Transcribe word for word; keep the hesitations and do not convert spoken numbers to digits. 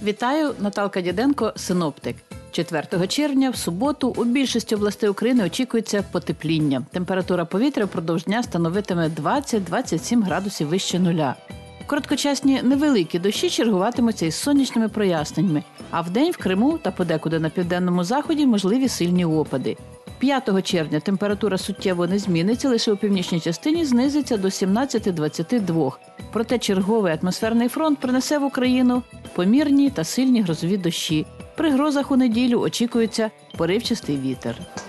Вітаю, Наталка Діденко, синоптик. четвертого червня в суботу у більшості областей України очікується потепління. Температура повітря впродовж дня становитиме двадцять-двадцять сім градусів вище нуля. Короткочасні невеликі дощі чергуватимуться із сонячними проясненнями, а вдень в Криму та подекуди на південному заході можливі сильні опади. п'ятого червня температура суттєво не зміниться, лише у північній частині знизиться до сімнадцять-двадцять два. Проте черговий атмосферний фронт принесе в Україну помірні та сильні грозові дощі. При грозах у неділю очікується поривчастий вітер.